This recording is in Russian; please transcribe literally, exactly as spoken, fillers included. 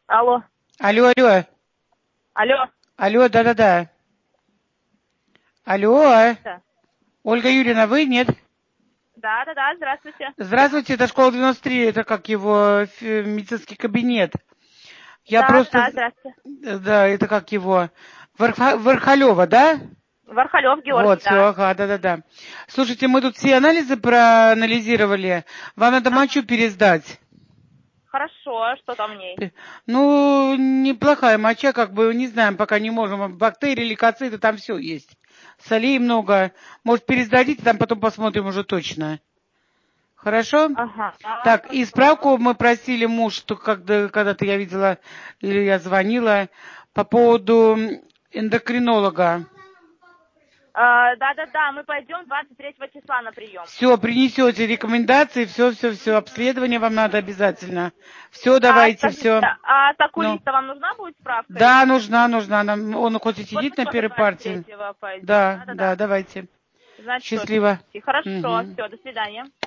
Алло. Алло, алло. Алло. Алло, да-да-да. Алло. Да. Ольга Юрьевна, вы, нет? Да, да, да, здравствуйте. Здравствуйте, это школа девяносто три, это как его фи- медицинский кабинет. Я Да, да, да, просто... здравствуйте. Да, это как его... Варха- Вархалева, да? Вархалев Георгий, Вот, все, да. ага, да-да-да. Слушайте, мы тут все анализы проанализировали. Вам надо Ага. мочу пересдать. Хорошо, что там в ней? П- Ну, неплохая моча, как бы, не знаем, пока не можем. Бактерии, лейкоциты, там все есть. Солей много. Может, пересдадите, там потом посмотрим уже точно. Хорошо? Ага. А, Так, и хорошо. справку мы просили муж, что когда, когда-то я видела, или я звонила, по поводу эндокринолога. А, да, да, да, мы пойдем двадцать третьего числа на прием. Все, принесете рекомендации, все, все, все, обследование вам надо обязательно. Все, А давайте, скажите, все. а с Ну, окулиста вам нужна будет справка или да, нет? нужна, нужна. Нам, он хоть и Вот сидит мы на тоже первой двадцать партии. третьего пойдем. Да, Да, да, да, да. давайте. Значит, точно. Счастливо. Хорошо, Мгм. все, до свидания.